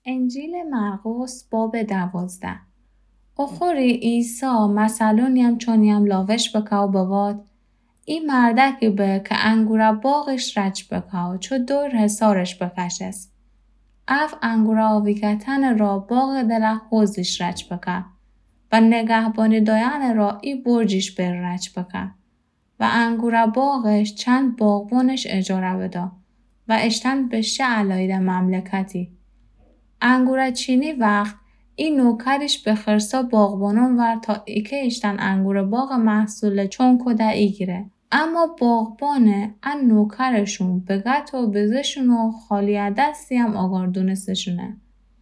انجیل مرقس باب 12. اخوری عیسی مثلونیم چونیم لاوش بکاو بواد. ای مردکی به که انگورا باغش رچ بکاو چو دور حسارش بکشست. اف انگورا آویکتن را باغ دله حوزش رچ بکا و نگهبانی دایان را ای برجش بر رچ بکا. و انگورا باغش چند باغبونش اجاره بدا و اشتن بشه علایده مملکتی. انگورا چینی وقت این نوکرش به خرسا باغبانان ور تا ایکه اشتن انگور باغ محصول چون کده ایگیره. اما باغبانه ان نوکرشون بگت و بزشون و خالی دستی هم آگاردونستشونه.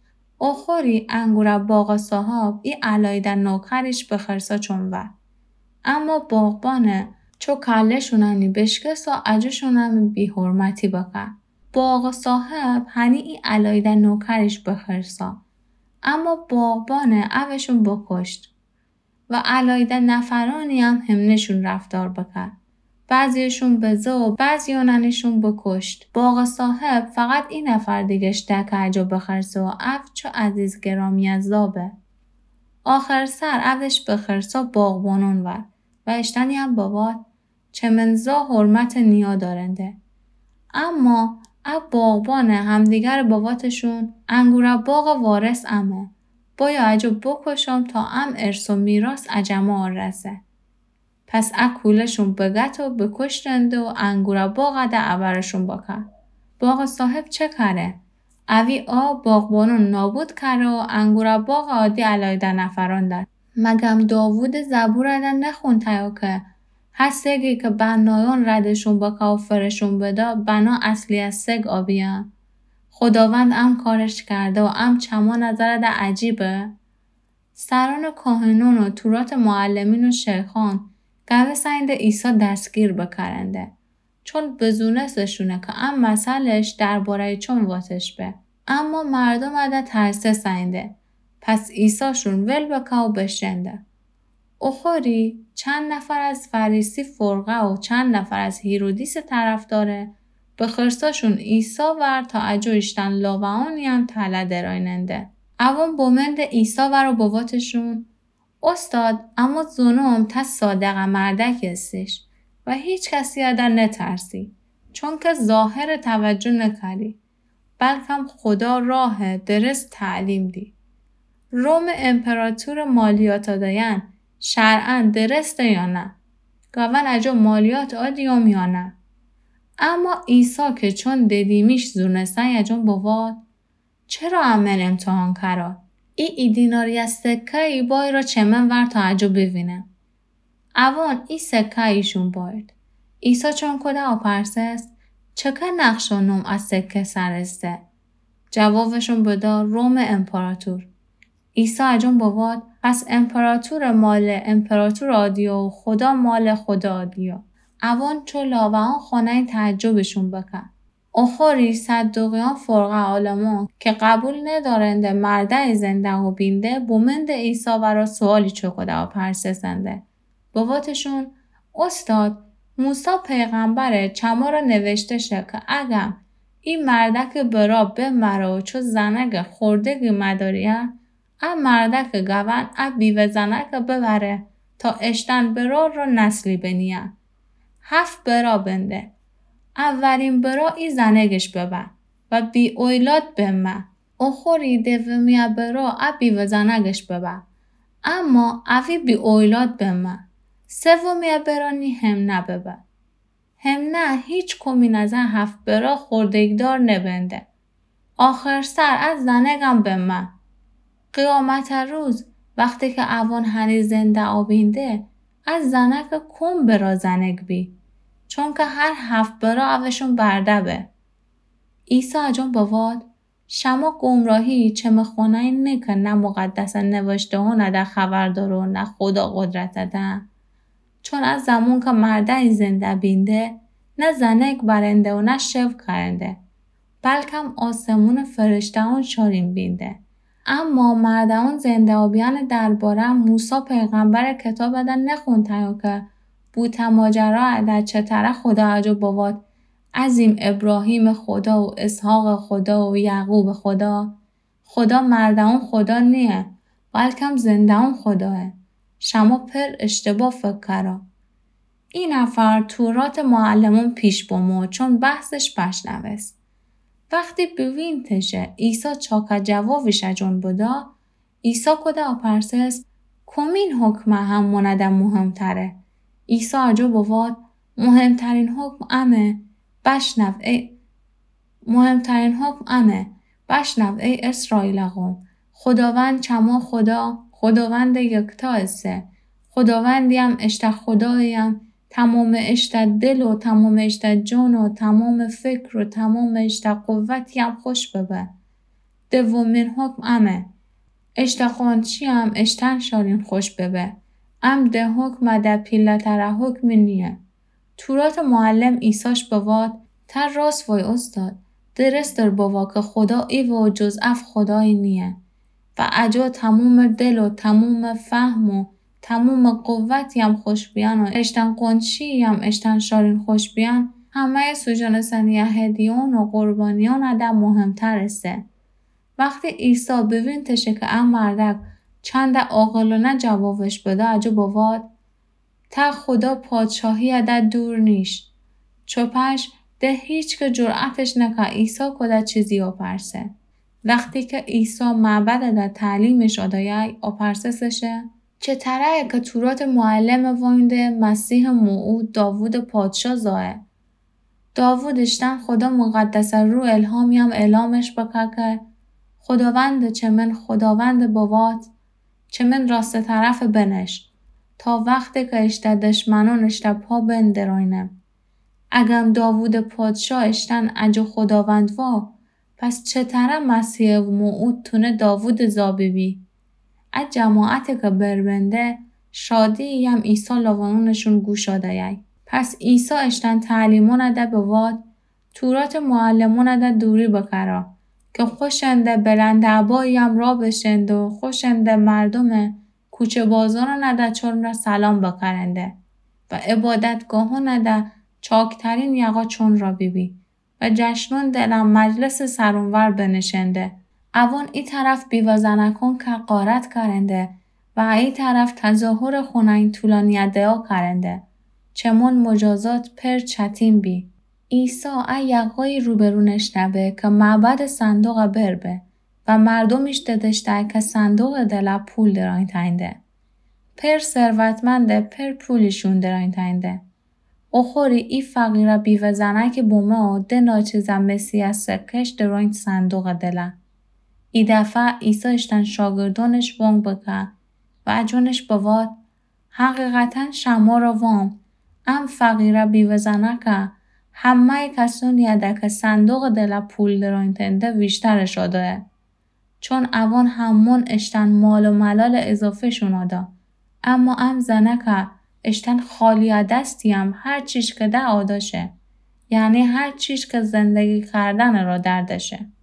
اخوری انگور باغ صاحب ای علایده نوکرش به خرسا چون ور. اما باغبانه چو کلشوننی بشکست و عجوشونم بی حرمتی بکر. باغ صاحب هنی ای علایده نوکرش به خرسا. اما باغبانه اوشون بکشت و علایده نفرانی هم همنشون رفتار بکر. بعضیشون بزه و بعضیانشون بکشت. باغ صاحب فقط این نفر دیگش دک عجو بخرسه و اف چو عزیز گرامی از زابه. آخر سر اوش بخرسا باغبانون ور و اشتنی هم باباد چه منزا حرمت نیا دارنده. اما اب باغبانه همدیگر باباتشون انگورا باغ وارث امه. بایا عجو بکشم تا ام ارث و میراث عجما رسه. پس کولشون بگت و بکشتند و انگورا باغ ده عبرشون بکر. باغ صاحب چه کره؟ اوی باغبانون نابود کره و انگورا باغ عادی علایده نفران داد. مگم داوود زبور ده نخون تایا که هر سگی که بنایان ردشون بکا و فرشون بدا بنا اصلی از سگ آبیان. خداوند ام کارش کرده و ام چما نظر ده عجیبه. سران کاهنون و تورات معلمین و شیخان گوه سعید عیسی دستگیر بکرنده. چون بزونستشونه که ام مسئلش درباره چون واتش به. اما مردم عده ترسه سعیده. پس عیساشون ول بکا و بشنده. اخوری چند نفر از فریسی فرقه و چند نفر از هیرودیس طرف داره به خرساشون عیسی ور تا عجو اشتن لاوانی هم تله درایننده. اوان بومند عیسی ور و باباتشون استاد اما زنوم تا صادق مردک استش و هیچ کسی ادر نترسی چون که ظاهر توجه نکردی بلکم خدا راه درست تعلیم دی. روم امپراتور مالیات داین شرعاً درسته یا نه؟ گوان اجا مالیات آدیوم یا نه؟ اما عیسی که چون دیدیمیش زونستن اجا بواد چرا امن امتحان کرا؟ ای دیناری از سکه ای بای را چمن ور تا اجا ببینه. اوان ای سکه ایشون باید. عیسی چون کده آپرسست چکه نقشانم از سکه سرسته؟ جوابشون بدا روم امپراتور. عیسی اجون باباد پس امپراتور مال امپراتور آدیو و خدا مال خدا آدیو. اوان چو لاوان خانه این تعجبشون بکن. اخوری صدوقیان فرقه عالمان که قبول ندارنده مرده زنده و بینده بومند عیسی ورا سوالی چکده و پرسسنده. باباتشون استاد موسی پیغمبره چما را نوشته شه که اگم این مردک برا بمره و چو زنگ خوردگی مداریه ام مردک گوان بیوه زنک ببره تا اشتن برا را نسلی بنیه. 7 برا بنده. اولین برا ای زنگش ببر و بی اولاد بمه. اخوری دومیا برا بیوه زنگش ببر. اما اوی بی اولاد بمه. سومیا برا نی هم نببر. هم نه هیچ کمی نزن 7 برا خوردگدار نبنده. آخر سر از زنگم بمه. قیامت روز وقتی که اوان هنی زنده آبینده از زنک کم برا زنگ بی چون که هر 7 برا اوشون برده به. عیسی اجون بواد شما گمراهی چه مخونه این که نه مقدس نوشته ها نه در خبر دارو نه خدا قدرت ده چون از زمان که مرده زنده بینده نه زنگ برنده و نه شف کرنده بلکم آسمون فرشته اون شارین بینده. اما مردان زنده آبیان درباره موسی پیغمبر کتاب ادن نخون تایو که بوت ماجرا ادن چطره خدا عجو بواد عظیم ابراهیم خدا و اسحاق خدا و یعقوب خدا خدا مردمون خدا نیه. بلکم زندهون خداه. شما پر اشتباه فکر کرا. این نفر تورات معلمون پیش بومو چون بحثش بشنوست. وقتی ببین تشه ایسا چاکا جوابش اجون بودا، ایسا کده اپرسس کمین حکم هم مندم مهمتره. ایسا اجو بواد مهمترین حکم امه بشنو ای اسرائیل قوم. خداوند چما خدا، خداوند یکتا اسه. خداوندیم اشته خداییم، تمام اشته دل و تمام اشته جان و تمام فکر و تمام اشته قوتیم خوش ببه. دومین حکم امه. اشته خوانچیم اشتن شارین خوش ببه. ام ده حکم ده پیلتره حکم نیه. تورات معلم ایساش بواد تر راست وای استاد. درست در بوا که خدا ای و جز اف خدای نیه. و اجا تموم دل و تموم فهم و تموم قوتیم خوش بیان و اشتن قنچیم اشتن شارین خوش بیان همه سوجان سنیه هدیون و قربانیان ادم مهمتر است. وقتی عیسی ببین تشه که ام مردک چند عاقلانه جوابش بده اجا بواد تا خدا پادشاهی ادد دور نیش. چوپش ده هیچ که جرأتش نکه عیسی کده چیزی اپرسه. وقتی که عیسی معبد ده تعلیمش آدایه اپرسسشه چه تره که تورات معلم وانده مسیح موعود داوود پادشاه زاه. داوودشتن خدا مقدس رو الهامی هم اعلامش بکه که خداوند چمن خداوند بواد چمن راست طرف بنش تا وقتی که اشته دشمنان اشته پا بندراینه. اگم داوود پادشاه اشتن اجو خداوند وا پس چطره مسیح موعود تونه داوود زابی بی؟ از جماعت که بربنده شادی هم عیسی لاوانشون گوش آدایه. پس عیسی اشتن تعلیمون اده بواد تورات معلمون اده دوری بکرا که خوشنده بلند عبایی هم را بشند و خوشنده مردم کوچه بازاران اده چون را سلام بکرنده و عبادتگاهان اده چاکترین یقا چون را بیبی و جشنون دلم مجلس سرونور بنشنده. اوان ای طرف بیوزنکون که قارت کرنده و ای طرف تظاهر خونین طولانی ادعا کرنده. چمون مجازات پر چتیم بی. عیسی ای یقای روبرونش نبه که معبد صندوق بربه و مردمش ددشته که صندوق دل پول دراین تاینده. پر ثروتمنده پر پولشون دراین تاینده. اخوری ای فقیره بیوزنک بومه و ده ناچیزم مسیح سکش دراین صندوق دله. ای دفعه عیسی اشتن شاگردانش وانگ بکه و اجونش بواد حقیقتا شما را وام ام فقیره بیوزنکه همه کسون یده که صندوق دل پول دراین تنده ویشترش آده. چون اوان همون اشتن مال و ملال اضافه شون آده. اما ام زنکه اشتن خالی دستیم هر چیش که ده آداشه. یعنی هر چیش که زندگی کردن را دردشه.